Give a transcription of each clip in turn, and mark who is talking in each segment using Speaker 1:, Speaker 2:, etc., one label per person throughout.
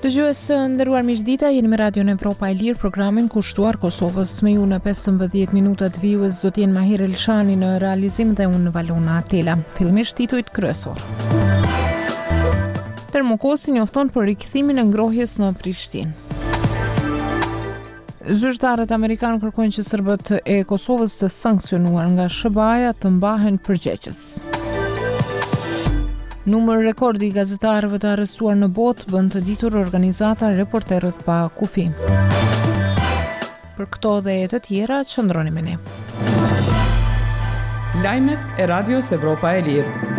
Speaker 1: Dëgjues nderuar mirëdita, jeni me Radion Evropa e Lirë, programin kushtuar Kosovës. Me ju në 15 minutat vijues do t'jenë Mahir Elshani në realizim dhe unë Valona Atela. Fillimisht titujt kryesor. Termokosi njofton për rikthimin e ngrohjes në Prishtinë. Zyrtarët amerikanë kërkojnë që serbët e Kosovës të sankcionuar nga SBA-ja të mbahen përgjegjës. Numër rekordi i gazetarëve të arrestuar në botë bën të ditur organizata Reporterët pa kufi. Për këto dhe të tjera, qëndroni me ne.
Speaker 2: Lajmet e Radios Evropa e Lirë.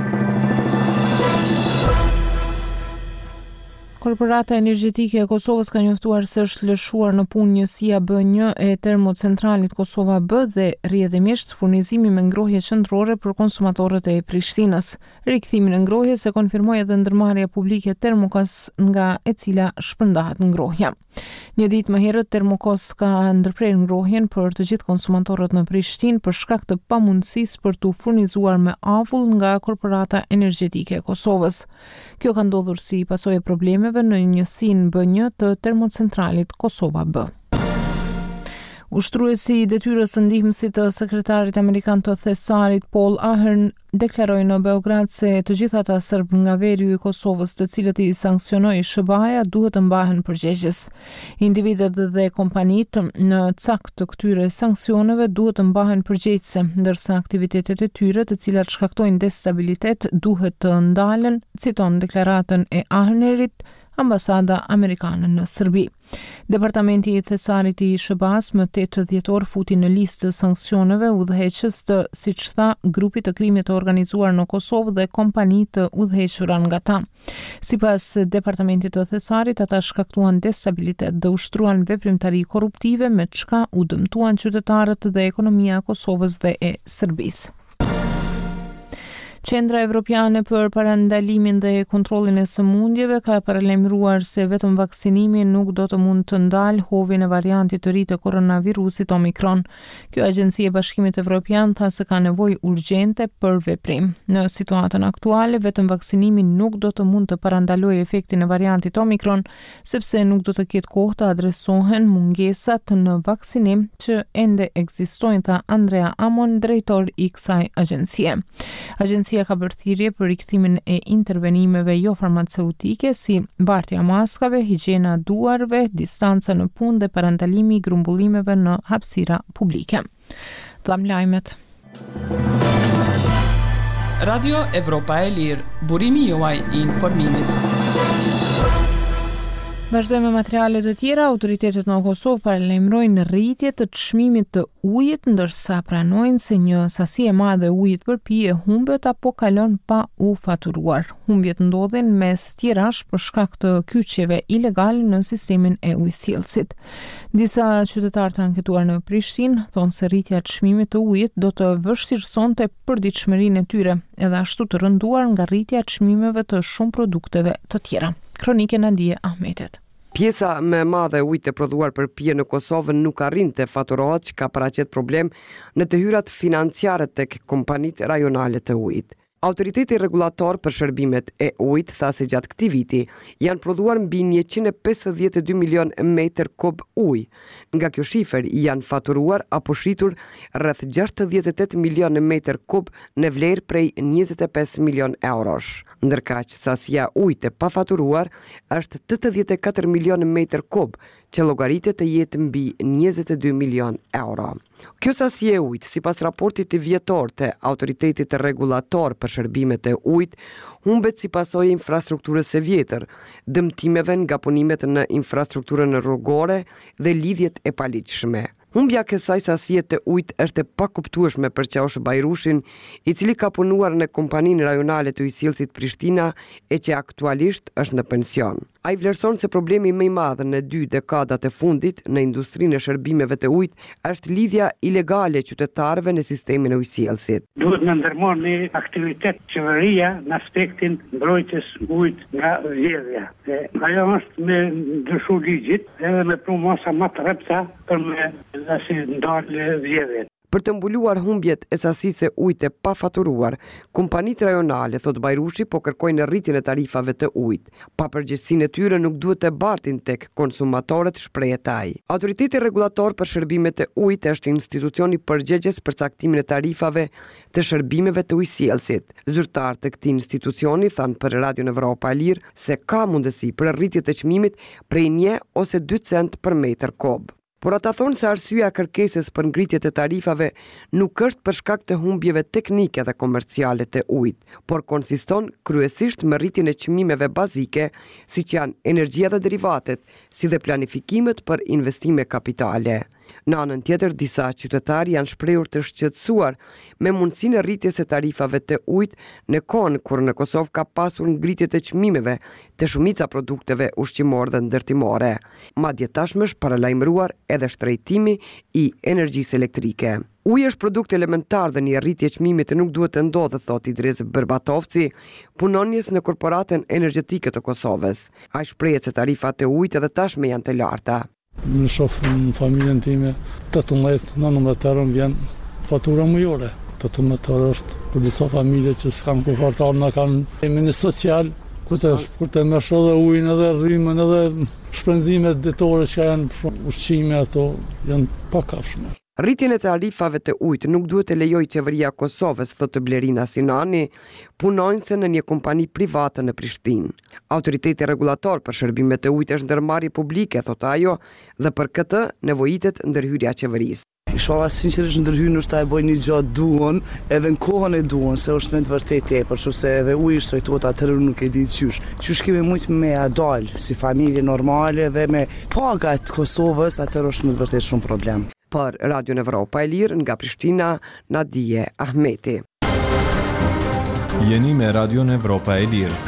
Speaker 1: Korporata Energjetike e Kosovës ka njoftuar se është lëshuar në punë njësia B1 e termocentralit Kosova B dhe rrjedhimisht furnizimi me ngrohje qendrore për konsumatorët e Prishtinës. Rikthimin e ngrohjes e konfirmoi edhe ndërmarrja publike Termokos nga e cila shpërndahet ngrohja. Një ditë më herët Termokos ka ndërprer ngrohjen për të gjithë konsumatorët në Prishtinë për shkak të pamundësisë për t'u furnizuar me avull nga Korporata Energjetike e Kosovës. Kjo ka ndodhur si pasojë e problemeve në njësinë B1 të termocentralit Kosova B. Ushtruesi i detyrës së ndihmësit të sekretarit amerikan të thesarit Paul Ahern deklaroi në Beograd se të gjithë ata serb nga veriu i Kosovës të cilët i sankcionoi SBA-ja duhet të mbahen përgjegjës. Individet dhe kompanitë në cakt të këtyre sanksioneve duhet të mbahen përgjegjëse, ndërsa aktivitetet e tyre të cilat shkaktojnë destabilitet duhet të ndalen, citon deklaratën e Ahnerit Ambasada Amerikane në Serbi. Departamenti i thesarit i SBA-s më 8 dhjetor futi në listë të sanksioneve udhëheqës të, siç tha, grupit të krimit të organizuar në Kosovë dhe kompani të udhëhequra nga ta. Sipas departamentit të thesarit, ata shkaktuan destabilitet dhe ushtruan veprimtari korruptive me çka u dëmtuan qytetarët dhe ekonomia e Kosovës dhe e Serbisë. Qendra Evropiane për parandalimin dhe kontrollin e sëmundjeve ka paralajmëruar se vetëm vaksinimi nuk do të mund të ndalë hovin e variantit të ri të koronavirusit Omikron. Kjo agjenci e Bashkimit Evropian tha se ka nevojë urgjente për veprim. Në situatën aktuale, vetëm vaksinimi nuk do të mund të parandalojë efektin e variantit Omikron, sepse nuk do të ketë kohë të adresohen mungesat në vaksinim që ende ekzistojnë, tha Andrea Amon, drejtor i kësaj agjencie. Agjencia ka bërë thirrje për rikthimin e intervenimeve jo farmaceutike si mbartja maskave, higjiena e duarve, distanca në punë dhe parandalimi i grumbullimeve në hapësira publike. Flam lajmet.
Speaker 2: Radio Evropa e Lirë, burimi juaj i informimit.
Speaker 1: Vazhdojmë me materiale të tjera. Autoritetet në Kosovë paralajmërojnë rritje të çmimit të ujit, ndërsa pranojnë se një sasi e madhe ujit për pije humbet apo kalon pa u faturuar. Humbjet ndodhin mes tjerash për shkak të kyçjeve ilegale në sistemin e ujësjellësit. Disa qytetarë të anketuar në Prishtinë thonë se rritja e çmimit të ujit do të vështirësonte përditshmërinë e tyre, edhe ashtu të rënduar nga rritja e çmimeve të shumë produkteve të tjera. Kronike Nadije Ahmetet.
Speaker 3: Pjesa më e madhe e ujit të prodhuar për pije në Kosovë nuk arrin të faturohet, që ka paraqet problem në të hyrat financiare tek kompanitë rajonale të ujit. Autoriteti rregulator për shërbimet e ujit tha se gjatë këtij viti janë prodhuar mbi 152 milion metër kub ujë. Nga kjo shifër janë faturuar apo shitur rreth 68 milion metër kub në vlerë prej 25 milion eurosh. Ndërkaq sasia ujit e pafaturuar është 84 milion metër kub, që llogaritet të jetë mbi 22 milion euro. Kjo sasi e ujit, sipas raportit vjetor të autoritetit rregulator për shërbimet e ujit, humbet si pasojë infrastrukturës së vjetër, dëmtimeve nga punimet në infrastrukturën rrugore dhe lidhjet e paligjshme. Humbja kësaj sasie të ujit është e pakuptueshme për Qaush Bajrushin, i cili ka punuar në kompaninë rajonale të ujësjellësit Prishtina e që aktualisht është në pension. Ai vlerëson se problemi më i madh në 2 dekadat e fundit në industrinë e shërbimeve të ujit është lidhja ilegale e qytetarëve në sistemin e ujësjellësit.
Speaker 4: Duhet në ndërmarrë një aktivitet qeveria në aspektin mbrojtjes ujit nga vjedhja. Ajo është me ndryshu ligjit edhe me pru masa më të rrepta për me ndalë vjedhjet.
Speaker 3: Për të mbuluar humbjet e sasisë ujit e pafaturuar, kompanitë rajonale, thot Bajrushi, po kërkojnë rritjen e tarifave të ujit. Papërgjegjësinë e tyre nuk duhet të bartin tek konsumatorët, shprehet ai. Autoriteti rregullator për shërbimet e ujit është institucioni përgjegjës për caktimin e tarifave të shërbimeve të ujësjellësit. Zyrtar të këtij institucioni thanë për Radion Evropa e Lirë se ka mundësi për rritje të çmimit prej 1 ose 2 cent për metër kob. Por ata thonë se arsyeja e kërkesës për ngritje të tarifave nuk është për shkak të humbjeve teknike dhe komerciale të ujit, por konsiston kryesisht me rritjen e çmimeve bazike, siç janë energjia dhe derivatet, si dhe planifikimet për investime kapitale. Në anën tjetër, disa qytetarë janë shprehur të shqetësuar me mundësinë e rritjes së tarifave të ujit në kohën kur në Kosovë ka pasur ngritje të çmimeve të shumica produkteve ushqimore dhe ndërtimore. Madje tashmë është paralajmëruar edhe shtrejtimi i energjisë elektrike. Uji është produkt elementar dhe një rritje çmimit nuk duhet të ndodhë, thot Idris Berbatovci, punonjes në korporatën energjetike të Kosovës. Ai shprehet se tarifat e ujit edhe tashmë janë të larta.
Speaker 5: Në shof në familjen time, 18-19 euro vjen fatura mujore. 18 euro është për disa familje që s'kan kufartar, na kanë emrin social, kur të mersh edhe ujin, edhe rrymën, edhe shpenzimet detore që janë ushqime, ato janë pakafshme.
Speaker 3: Rritjen e tarifave të ujit nuk duhet të lejojë qeveria e Kosovës, thotë Blerina Sinani, punonjëse në një kompani private në Prishtinë. Autoriteti rregullator për shërbimet e ujit është ndërmarrje publike, thotë ajo, dhe për këtë nevojitet ndërhyrja e qeverisë.
Speaker 6: Inshallah sinqerisht ndërhyrën është ta e bëjnë një gjatë duan, edhe në kohën e duan, se është me të vërtetë tepër, se edhe uji shtrejtohet atëherë nuk e di qysh. Qysh kemi mujt me adal si familje normale dhe me pagat Kosovës, atëherë është me të vërtetë shumë problem.
Speaker 3: Për Radion Evropa e Lirë nga Prishtina, Nadije Ahmeti.
Speaker 7: Jeni me Radion Evropa e Lirë.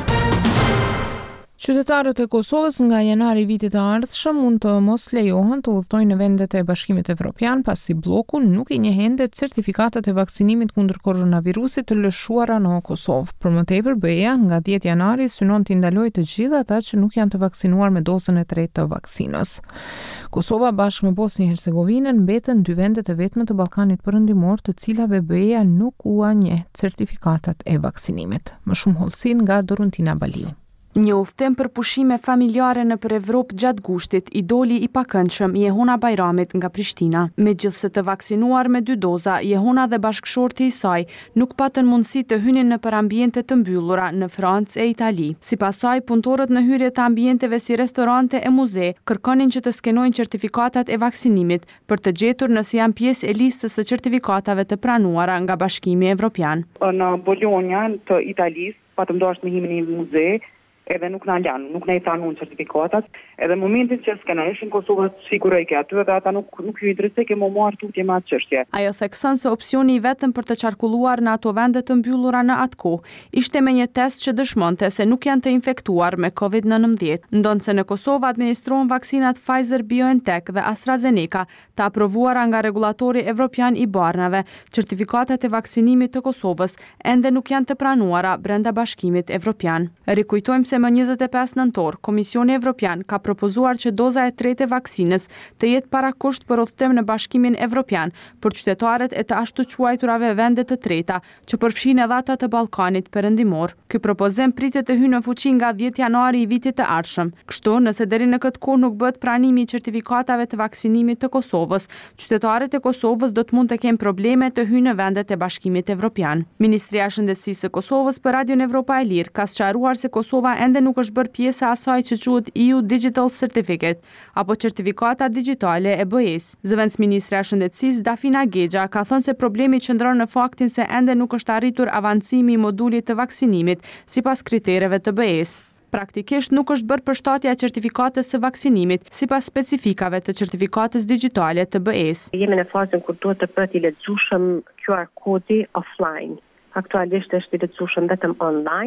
Speaker 1: Qytetarët e Kosovës nga janari vitit të ardhshëm mund të mos lejohen të udhtojnë në vendet e Bashkimit Evropian pasi bloku nuk I njeh ende certifikatat e vaksinimit kundër koronavirusit të lëshuara në Kosovë. Për më tepër, BE-ja nga 10 janari synon të ndalojë të gjithë ata që nuk janë të vaksinuar me dozën e tretë të vaksinës. Kosova bashkë me Bosnjë-Hercegovinën mbeten 2 vendet e vetme të Ballkanit Perëndimor të cilave BE-ja nuk u njeh certifikatat e vaksinimit. Më shumë hollësi nga Doruntina Baliu.
Speaker 8: Një udhtim për pushime familjare nëpër Evropë gjatë gushtit I doli I pakëndshëm Jehona Bajramit nga Prishtina. Megjithse të vaksinuar me 2 doza, Jehona dhe bashkëshorti I saj nuk patën mundësi të hynin nëpër ambiente të mbyllura në Francë e Itali. Sipas saj, punëtorët në hyrje të ambienteve si restorante e muze kërkonin që të skenojnë certifikatat e vaksinimit për të gjetur nëse janë pjesë e listës së certifikatave të pranuara nga Bashkimi Evropian.
Speaker 9: Në Bologna të Italisë, patëm dashur me himin në muze, edhe nuk na lanë, nuk na I pranuan certifikatat, edhe momentin që skenojshin Kosova sigurisht ke aty dhe ata nuk ju interesoi ke më marr tutje me atë çështje.
Speaker 8: Ajo thekson se opsioni I vetëm për të qarkulluar në ato vende të mbyllura në atë kohë ishte me një test që dëshmonte se nuk janë të infektuar me COVID-19. Ndonse në Kosovë administrohen vaksinat Pfizer-BioNTech dhe AstraZeneca, të aprovuara nga rregullatori evropian I barnave, certifikatat e vaksinimit të Kosovës ende nuk janë të pranuara brenda Bashkimit Evropian. Rikujtojmë se më 25 nëntor, Komisioni Evropian ka propozuar që doza e tretë e vaksinës të jetë parakusht për udhtim në Bashkimin Evropian për qytetarët e të ashtu quajturave vende të treta, që përfshin edhe ata të Ballkanit Perëndimor. Ky propozim pritet të hyjë në fuqi nga 10 janari I vitit të ardhshëm. Kështu, nëse deri në këtë kohë nuk bëhet pranimi I certifikatave të vaksinimit të Kosovës, qytetarët e Kosovës do të mund të kenë probleme të hyjnë në vendet e Bashkimit Evropian. Ministria e Shëndetësisë së Kosovës për Radion Evropa e Lirë ka sqaruar se Kosova ende nuk është bërë pjesë e asaj që quhet EU Digital Certificate apo certifikata digjitale e BE-s. Zëvendësministra e Shëndetësisë Dafina Gexha ka thënë se problemi qëndron në faktin se ende nuk është arritur avancimi I modulit të vaksinimit sipas kritereve të BE-s. Praktikisht nuk është bërë përshtatja e certifikatës së vaksinimit sipas specifikave të certifikatës digjitale të BE-s.
Speaker 10: Jemi në fazën kur duhet të bëhet I lexueshëm QR kodi offline. Aktualisht është I lexueshëm vetëm online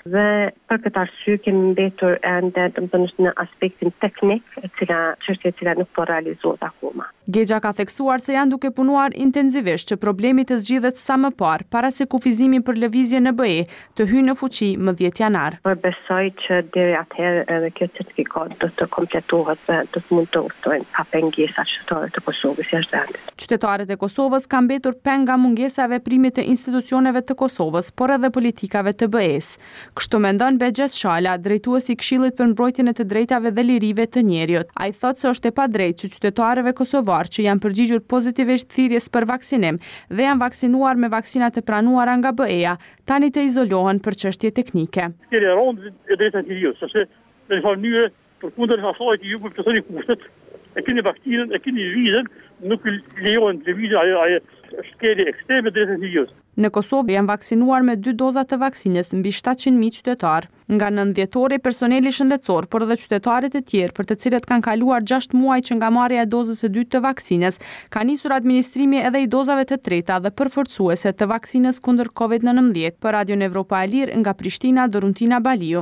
Speaker 10: Dhe për këtë arsye kemi mbetur ende në aspektin teknik, çështje e cila nuk po realizohet akoma.
Speaker 8: Gegja ka theksuar se janë duke punuar intensivisht që problemi të zgjidhet sa më parë, para se kufizimi për lëvizje në BE të hyjë në fuqi më 10 janar.
Speaker 10: Besoj që deri atëherë edhe kjo certifikat do të kompletohet dhe do të mund të udhtojnë pa pengesa qytetare të Kosovës jashtë vendit.
Speaker 8: Qytetarët e Kosovës kanë mbetur peng nga mungesa e veprimit të institucioneve të Kosovës, por edhe politikave të BE-s. Kështu mendon Begjet Shala, drejtuesi i Këshillit për mbrojtjen e të drejtave dhe lirive të njerëzit. Ai thotë se është e padrejtë që qytetarëve kosovar që janë përgjigjur pozitivisht thirrjes për vaksinim dhe janë vaksinuar me vaksinat e pranuara nga BE-ja, tani të izolohen për çështje teknike.
Speaker 11: Kemi rëndë e drejta të njeriut, sepse në një mënyrë përkundër asaj që ju përkthoni kushtet, e keni vaksinën, e keni lëvizjen, nuk lejohen lëvizja ajo shkelje ekstreme drejta të njeriut.
Speaker 8: Në Kosovë janë vaksinuar me 2 doza të vaksinës mbi 700.000 qytetar. Nga 9 dhjetori personeli shëndetësor, por edhe qytetarët e tjerë për të cilët kanë kaluar 6 muaj që nga marrja e dozës së dytë të vaksinës, ka nisur administrimi edhe i dozave të treta dhe përforcuese të vaksinës kundër COVID-19. Për Radion Evropa e Lirë nga Prishtina, Doruntina Baliu.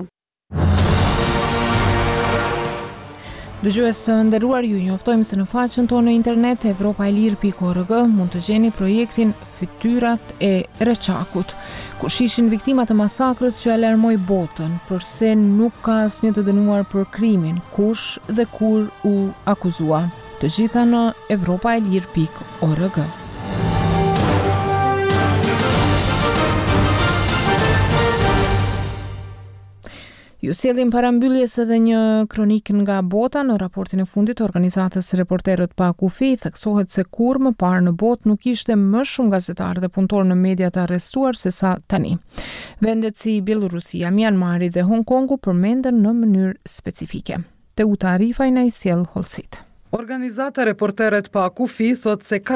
Speaker 1: Dëgjues të nderuar, ju njoftojmë se në faqen tonë në internet evropaelir.org mund të gjeni projektin Fytyrat e Reçakut, ku shishin viktimat e masakrës që alarmoi botën përse nuk ka asnjë të dënuar për krimin, kush dhe kur u akuzua. Të gjitha në evropaelir.org. Ju sjellim parambylljes edhe një kronik nga bota. Në raportin e fundit të organizatës Reporterët pa kufi theksohet se kur më parë në botë nuk ishte më shumë gazetarë dhe punëtorë në media të arrestuar se sa tani. Vendet si Bielorusia, Myanmari dhe Hong Kongu përmenden në mënyrë specifike. Teuta Arifaj na i sjell hollësit.
Speaker 12: Organizata Reporterët pa kufi thot se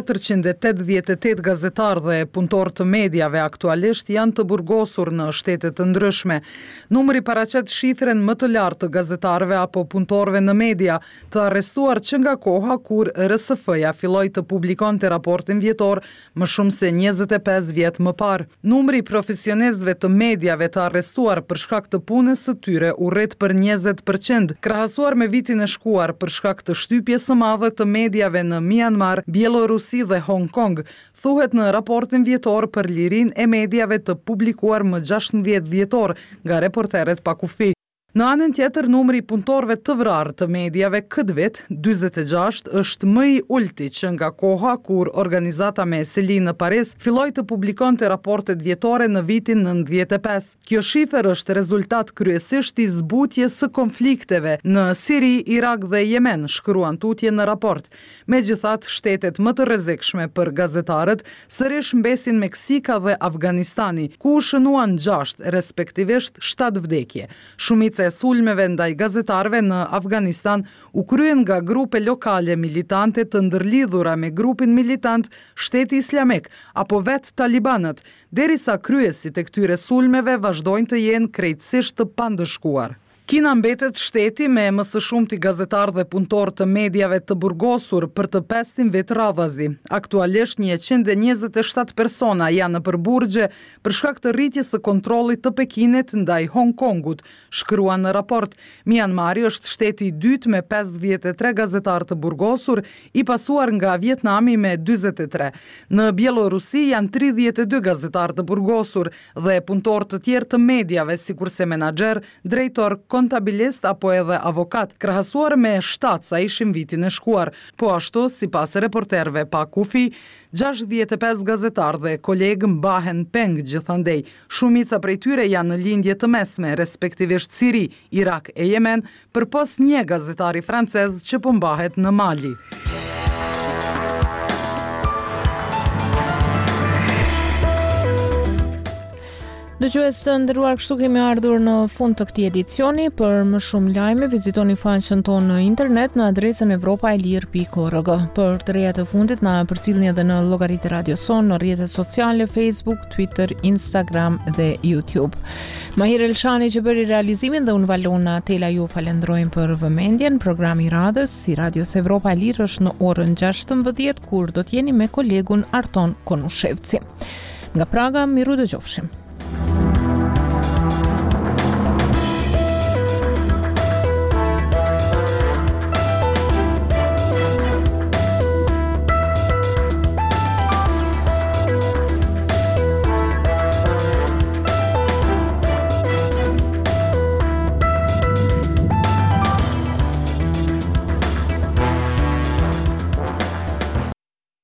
Speaker 12: 488 gazetarë dhe punëtorë të mediave aktualisht janë të burgosur në shtete të ndryshme. Numri paraqet shifrën më të lartë të gazetarëve apo punëtorëve në media të arrestuar që nga koha kur RSF-ja filloi të publikonte raportin vjetor më shumë se 25 vjet më parë. Numri i profesionistëve të mediave të arrestuar për shkak të punës së tyre u rrit për 20%, krahasuar me vitin e shkuar për shkak të shtypjes së madhe të mediave në Myanmar, Bielorusi dhe Hong Kong, thuhet në raportin vjetor për lirinë e mediave të publikuar më 16 vjetor nga Reporterët pa kufi. Në anën tjetër, numri i punëtorëve të vrarë të mediave këtë vit, 46, është më i ulti që nga koha kur organizata me seli në Paris filloi të publikonte raportet vjetore në vitin 95. Kjo shifër është rezultat kryesisht i zbutjes së konflikteve në Siri, Irak dhe Yemen, shkruan tutje në raport. Megjithatë, shtetet më të rrezikshme për gazetarët sërish mbesin Meksika dhe Afganistani, ku u shënuan 6, respektivisht 7 vdekje. Shumica e sulmeve ndaj gazetarëve në Afganistan u kryen nga grupe lokale militante të ndërlidhura me grupin militant Shteti Islamik apo vetë talibanët, derisa kryesit e këtyre sulmeve vazhdojnë të jenë krejtësisht të pandëshkuar. Kina mbetet shteti me më së shumti gazetarë dhe punëtorë të mediave të burgosur për të 5 vit radhazi. Aktualisht 127 persona janë në përburgje për shkak të rritjes së kontrollit të Pekinit ndaj Hong Kongut, shkruan në raport. Myanmari është shteti i dytë me 53 gazetarë të burgosur, i pasuar nga Vietnami me 43. Në Bielorusi janë 32 gazetarë të burgosur dhe punëtorë të tjerë të mediave, sikurse menaxher, drejtor, kontabilist apo edhe avokat, krahasuar me 7 sa ishin vitin e shkuar. Po ashtu, sipas reporterëve pa kufi, 65 gazetarë dhe kolegë mbahen peng gjithandej. Shumica prej tyre janë në lindje të mesme, respektivisht Siri, Irak e Yemen, përpos një gazetari francez që po mbahet në Mali.
Speaker 1: Dëgjues të nderuar, kështu kemi ardhur në fund të këtij edicioni. Për më shumë lajme, vizitoni faqen tonë në internet në adresën evropaelir.org. Për të rejat e fundit, na përcjellni edhe në llogaritë Radio Son, në rrjetet sociale, Facebook, Twitter, Instagram dhe YouTube. Mahir Elshani që bëri realizimin dhe unë Valona Tela ju falenderojmë për vëmendjen. Programi i radhës si Radios Evropa e Lirë është në orën 16, kur do të jeni me kolegun Arton Konushevci. Nga Praga, miru dëgjofshim.